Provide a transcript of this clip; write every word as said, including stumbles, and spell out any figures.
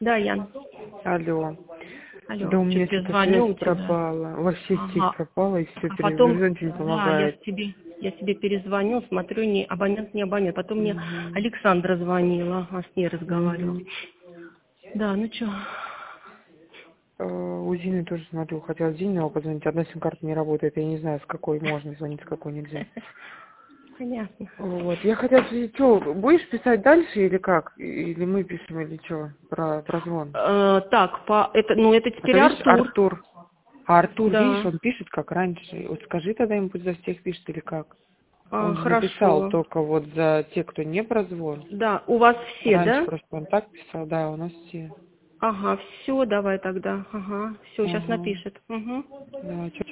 Да, Ян. Алло. Алло, Да у меня что-то я что-то звоню у связь тебя. пропала. Вообще сеть Ага. пропала, и все, А потом, перезвонить не да, я помогает. тебе, я тебе перезвоню, смотрю, не абонент, не абонент. Потом мне Угу. Александра звонила, а с ней разговаривала. Угу. Да, ну что? У Зины тоже смотрю, хотела Зине позвонить, одна сим-карта не работает, я не знаю, с какой можно звонить, с какой нельзя. Понятно. Вот, я хотела спросить, что, будешь писать дальше или как? Или мы пишем, или что, про, про звон? Э, так, по, это, ну это А то теперь видишь, Артур. Артур. А Артур, видишь, Да. он пишет как раньше. Вот скажи тогда ему, пусть за всех пишет или как? А, Он же написал хорошо. только вот за те, кто не прозвон. Да, у вас все, Раньше да? просто он так писал, да, у нас все. Ага, все, давай тогда. Ага, все, сейчас Ага. напишет. Угу. Да, чё